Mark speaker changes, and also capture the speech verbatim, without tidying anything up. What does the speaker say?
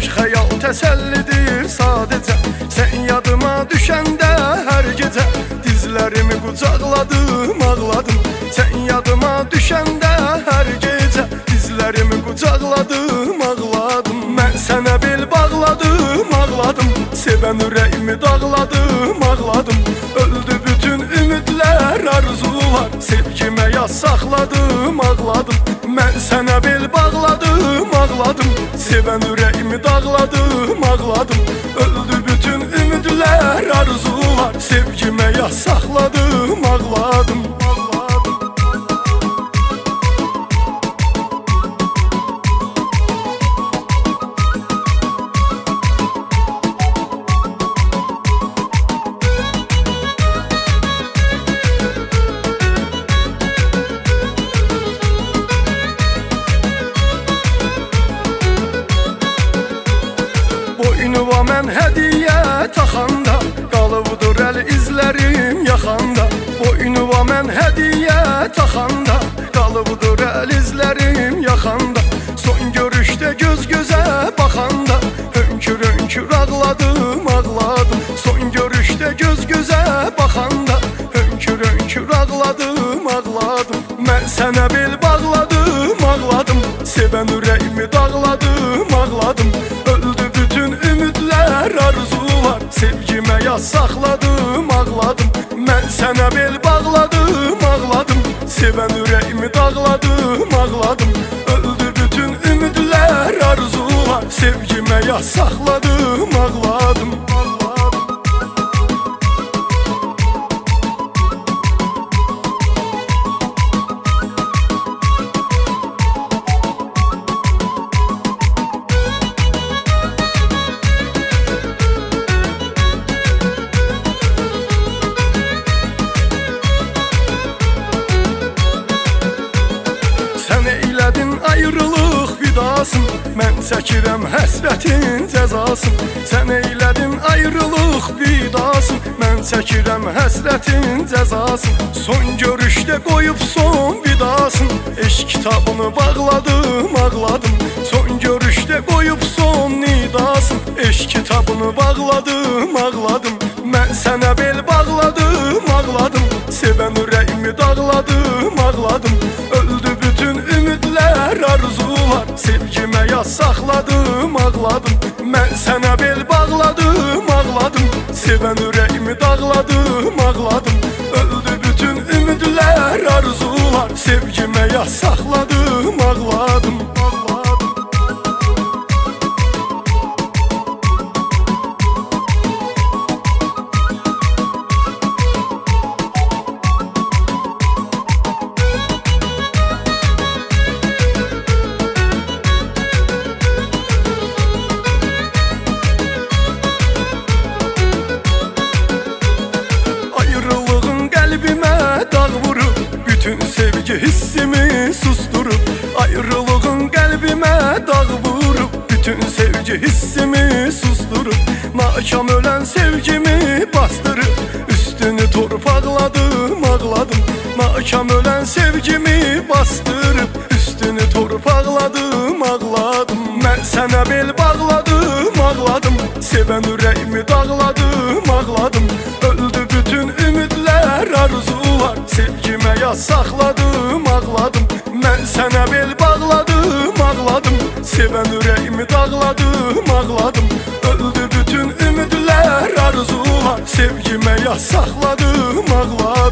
Speaker 1: boş xəyal təsəllidir sadəcə. Sən yadıma düşəndə hər gecə dizlərimi qucaqladım, ağladım. Sən yadıma düşəndə hər gecə dizlərimi qucaqladım, ağladım. Mən sənə bel bağladım, ağladım. Sevən ürəyimi dağladım, ağladım. Öldü bütün ümidlər, arzular, sevgimə yaz saxladım, ağladım. Mən sənə bel bağladım, ağladım. Sevən ürəyimi dağladım, ağladım. Öldü bütün ümidlər, arzular, sevgimə yaz saxladım, ağladım. Boynuma mən hədiyə taxanda qalıbdır əl izlərim yaxanda. Boynuma mən hədiyə taxanda qalıbdır əl izlərim yaxanda. Son görüşdə göz gözə baxanda hönkür hönkür ağladım, ağladım. Son görüşdə göz gözə baxanda hönkür hönkür ağladım, ağladım. Mən sənə bel bağladım, ağladım. Sevən ürəyimi dağladım, ağladım. Öldü bütün ümidlər, arzular, sevgimə yaz saxladım, ağladım. Mən sənə bel bağladım, ağladım. Sevən ürəyimi dağladım, ağladım. Öldü bütün ümidlər, arzular, sevgimə yaz saxladım, ağladım. Sən eylədin ayrılıq vidasın, mən çəkirəm həsrətin cəzasın. Sən eylədin ayrılıq vidasın, mən çəkirəm həsrətin cəzasın. Son görüşdə qoyub son vidasın, eşq kitabını bağladım, ağladım. Son görüşdə qoyub son nidasın, eşq kitabını bağladım, ağladım. Mən sənə bel bağladım, ağladım. Sevən ürəyimi dağladım, ağladım. Öldü bütün ümidlər, arzular, sevgimə yaz saxladım, ağladım. Mən sənə bel bağladım, ağladım. Sevən ürəyimi dağladım, ağladım. Öldü bütün ümidlər, arzular, sevgimə yaz saxladım, ağladım. Bütün sevgi hissimi susturub, ayrılığın qəlbimə dağ vurub. Bütün sevgi hissimi susturub, nakam ölən sevgimi bastırıb. Üstünü torpaqladım, ağladım. Nakam ölən sevgimi bastırıb, üstünü torpaqladım, ağladım. Mən sənə bel bağladım, ağladım. Sevən ürəyimi dağladım, ağladım. Öldü bütün ümidlər, arzular, sevgimə yaz saxladım, ağladım. Mən sənə bel bağladım, ağladım. Sevən ürəyimi dağladım, ağladım. Öldü bütün ümidlər, arzular, sevgimə yaz saxladım, ağladım.